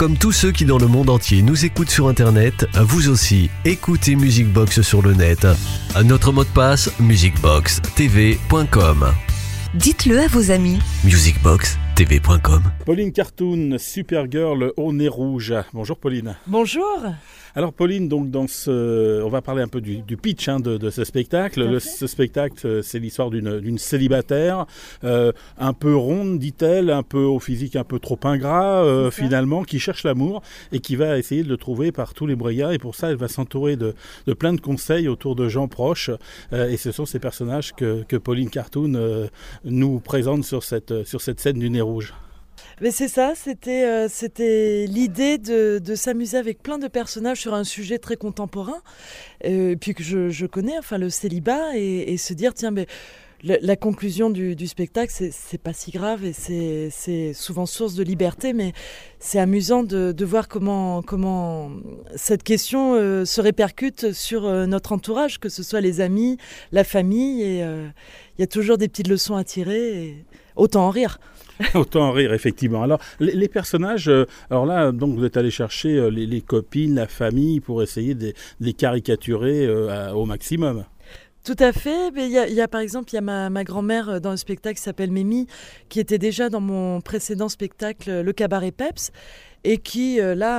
Comme tous ceux qui dans le monde entier nous écoutent sur internet, vous aussi, écoutez Musicbox sur le net. Notre mot de passe, musicboxtv.com. Dites-le à vos amis. musicboxtv.com. Pauline Cartoon, Supergirl au nez rouge. Bonjour Pauline. Bonjour. Alors Pauline, donc on va parler un peu du pitch de ce spectacle. Ce spectacle, c'est l'histoire d'une célibataire, un peu ronde, dit-elle, un peu au physique un peu trop ingrat, finalement, qui cherche l'amour et qui va essayer de le trouver par tous les moyens. Et pour ça, elle va s'entourer de plein de conseils autour de gens proches. Et ce sont ces personnages que Pauline Cartoon nous présente sur cette scène du nez rouge. Mais c'est ça, c'était l'idée de s'amuser avec plein de personnages sur un sujet très contemporain, puis que je connais, enfin le célibat, et se dire tiens, mais la conclusion du spectacle, c'est pas si grave et c'est souvent source de liberté, mais c'est amusant de voir comment cette question se répercute sur notre entourage, que ce soit les amis, la famille, et il y a toujours des petites leçons à tirer, et autant en rire. Autant en rire, effectivement. Alors, les personnages, alors là, donc vous êtes allé chercher les copines, la famille, pour essayer de les caricaturer au maximum. Tout à fait. Il y a par exemple, il y a ma grand-mère dans le spectacle qui s'appelle Mémie, qui était déjà dans mon précédent spectacle, Le Cabaret Peps, et qui,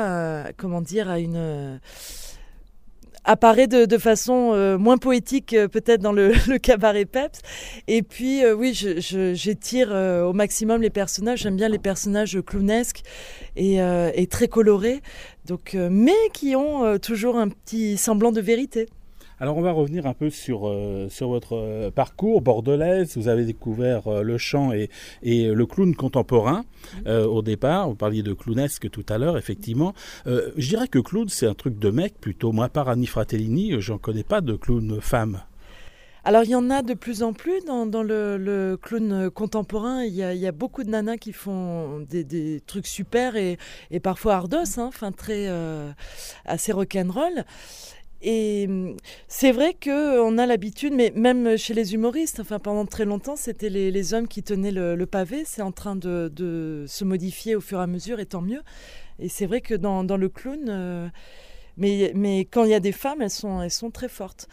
apparaît de façon moins poétique peut-être dans le Cabaret Peps. Et puis oui, j'étire au maximum les personnages. J'aime bien les personnages clownesques et très colorés, donc, mais qui ont toujours un petit semblant de vérité. Alors on va revenir un peu sur votre parcours bordelaise. Vous avez découvert le chant et le clown contemporain au départ. Vous parliez de clownesque tout à l'heure, effectivement. Je dirais que clown, c'est un truc de mec plutôt. Moi, à part Annie Fratellini, j'en connais pas de clown femme. Alors il y en a de plus en plus dans le clown contemporain. Il y a beaucoup de nanas qui font des trucs super et parfois ardos, enfin très assez rock'n'roll. Et c'est vrai qu'on a l'habitude, mais même chez les humoristes, enfin pendant très longtemps, c'était les hommes qui tenaient le pavé. C'est en train de se modifier au fur et à mesure, et tant mieux. Et c'est vrai que dans le clown, mais quand il y a des femmes, elles sont très fortes.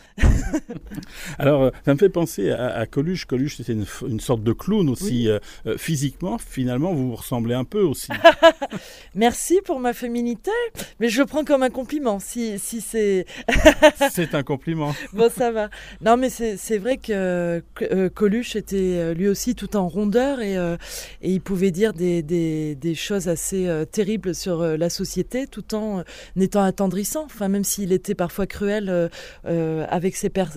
Alors, ça me fait penser à Coluche. Coluche, c'était une sorte de clown aussi. Oui. Physiquement, finalement, vous ressemblez un peu aussi. Merci pour ma féminité, mais je le prends comme un compliment. Si c'est... C'est un compliment. Bon, ça va. Non, mais c'est vrai que Coluche était lui aussi tout en rondeur et il pouvait dire des choses assez terribles sur la société tout en étant attendrissant. Enfin, même s'il était parfois cruel avec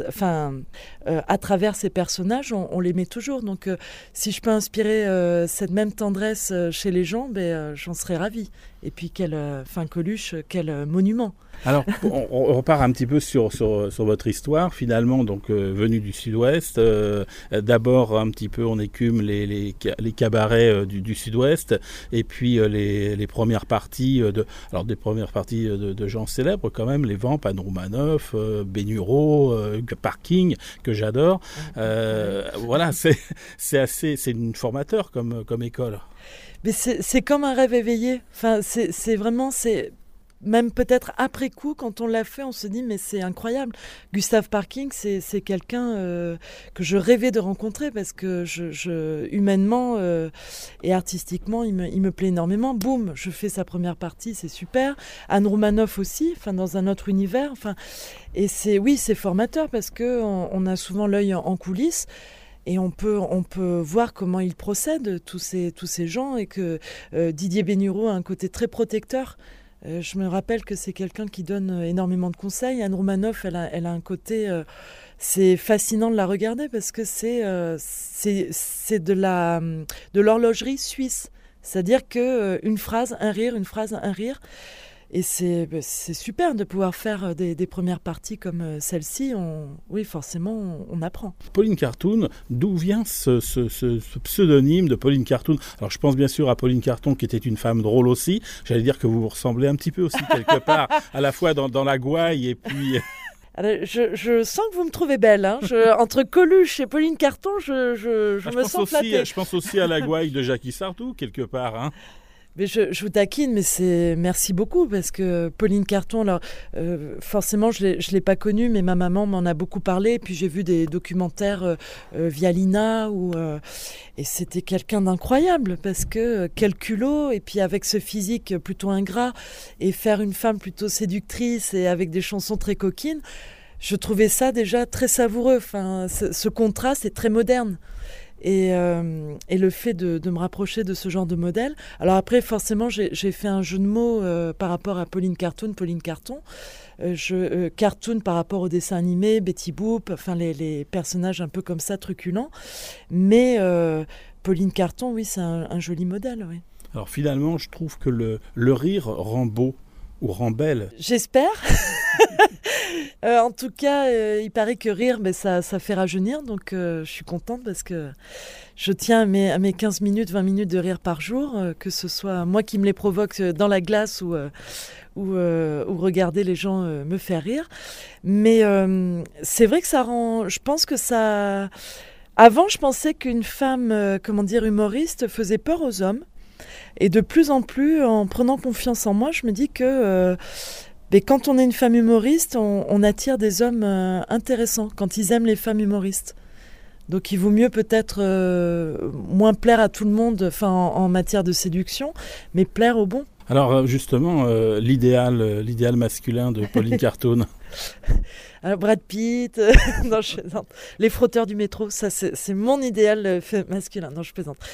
à travers ses personnages, on l'aimait toujours. Donc, si je peux inspirer cette même tendresse chez les gens, j'en serais ravie. Et puis, Coluche, quel monument. Alors, on repart un petit peu sur votre histoire, finalement, donc venue du Sud-Ouest. D'abord, un petit peu, on écume les cabarets du Sud-Ouest, et puis les premières parties des premières parties de gens célèbres, quand même, les Vamp, Anne Roumanoff, Bénureau, Parking, que j'adore. Voilà, c'est une formateur comme école. Mais c'est comme un rêve éveillé. Enfin, c'est vraiment... Même peut-être après coup, quand on l'a fait, on se dit mais c'est incroyable. Gustave Parking, c'est quelqu'un que je rêvais de rencontrer parce que humainement et artistiquement, il me plaît énormément. Boum, je fais sa première partie, c'est super. Anne Roumanoff aussi, dans un autre univers. Et c'est formateur parce que on a souvent l'œil en coulisses. Et on peut voir comment ils procèdent, tous ces gens, et que Didier Bénureau a un côté très protecteur. Je me rappelle que c'est quelqu'un qui donne énormément de conseils. Anne Roumanoff, elle a un côté... c'est fascinant de la regarder parce que c'est de l'horlogerie suisse. C'est-à-dire qu'une phrase, un rire, une phrase, un rire. Et c'est super de pouvoir faire des premières parties comme celle-ci. Oui, forcément, on apprend. Pauline Cartoon, d'où vient ce pseudonyme de Pauline Cartoon? Alors, je pense bien sûr à Pauline Carton, qui était une femme drôle aussi. J'allais dire que vous vous ressemblez un petit peu aussi, quelque part, à la fois dans la gouaille et puis... Alors, je sens que vous me trouvez belle. Hein. Entre Coluche et Pauline Carton, je me sens flattée. Je pense aussi à la gouaille de Jackie Sardou, quelque part. Hein. Mais je vous taquine, mais merci beaucoup parce que Pauline Carton, alors, forcément je l'ai pas connue, mais ma maman m'en a beaucoup parlé. Et puis j'ai vu des documentaires via l'INA et c'était quelqu'un d'incroyable parce que quel culot, et puis avec ce physique plutôt ingrat et faire une femme plutôt séductrice et avec des chansons très coquines, je trouvais ça déjà très savoureux. Enfin, ce contraste est très moderne. Et le fait de me rapprocher de ce genre de modèle. Alors après, forcément, j'ai fait un jeu de mots par rapport à Pauline Carton. Cartoon par rapport au dessin animé, Betty Boop, enfin les personnages un peu comme ça, truculents. Mais Pauline Carton, oui, c'est un joli modèle. Oui. Alors finalement, je trouve que le rire rend beau ou rend belle. J'espère. En tout cas, il paraît que rire, ça fait rajeunir. Donc, je suis contente parce que je tiens à mes 15 minutes, 20 minutes de rire par jour, que ce soit moi qui me les provoque dans la glace ou regarder les gens me faire rire. Mais c'est vrai que ça rend... Je pense que ça... Avant, je pensais qu'une femme, humoriste faisait peur aux hommes. Et de plus en plus, en prenant confiance en moi, je me dis que... Mais quand on est une femme humoriste, on attire des hommes intéressants, quand ils aiment les femmes humoristes. Donc il vaut mieux peut-être moins plaire à tout le monde en matière de séduction, mais plaire aux bons. Alors justement, l'idéal masculin de Pauline Carton. Alors Brad Pitt, non je plaisante. Les frotteurs du métro, ça c'est mon idéal masculin. Non je plaisante.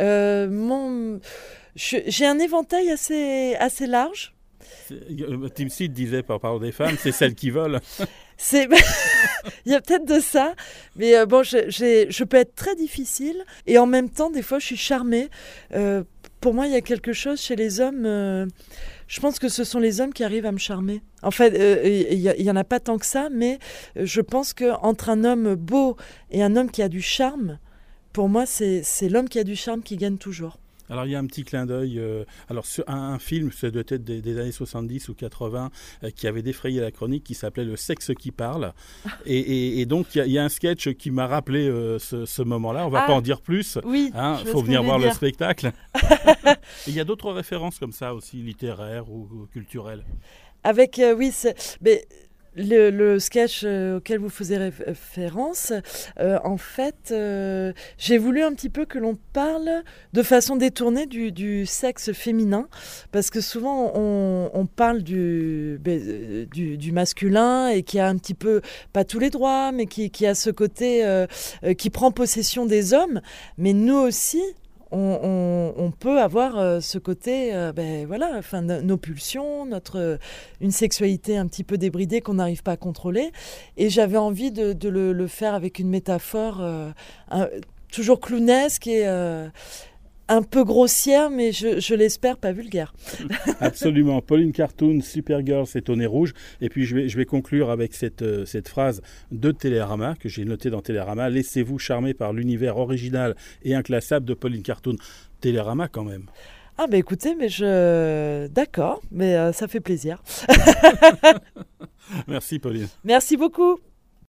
J'ai un éventail assez large. Tim Seed disait par rapport des femmes, c'est celles qui volent. Il y a peut-être de ça, mais je peux être très difficile et en même temps, des fois, je suis charmée. Pour moi, il y a quelque chose chez les hommes. Je pense que ce sont les hommes qui arrivent à me charmer. En fait, il y en a pas tant que ça, mais je pense qu'entre un homme beau et un homme qui a du charme, pour moi, c'est l'homme qui a du charme qui gagne toujours. Alors il y a un petit clin d'œil, sur un film, ça doit être des années 70 ou 80, qui avait défrayé la chronique, qui s'appelait Le sexe qui parle. Et donc il y a un sketch qui m'a rappelé ce moment-là, on ne va pas en dire plus, oui, faut venir voir le spectacle. Il y a d'autres références comme ça aussi, littéraires ou culturelles. Avec, mais... Le sketch auquel vous faisiez référence, en fait, j'ai voulu un petit peu que l'on parle de façon détournée du sexe féminin, parce que souvent on parle du masculin et qui a un petit peu, pas tous les droits, mais qui a ce côté qui prend possession des hommes, mais nous aussi, on peut avoir ce côté, nos pulsions, une sexualité un petit peu débridée qu'on n'arrive pas à contrôler. Et j'avais envie de le faire avec une métaphore toujours clownesque et un peu grossière, mais je l'espère pas vulgaire. Absolument. Pauline Carton, Supergirl, c'est au nez rouge. Et puis je vais conclure avec cette phrase de Télérama, que j'ai notée dans Télérama. Laissez-vous charmer par l'univers original et inclassable de Pauline Carton. Télérama quand même. Ah écoutez, d'accord, mais ça fait plaisir. Merci Pauline. Merci beaucoup.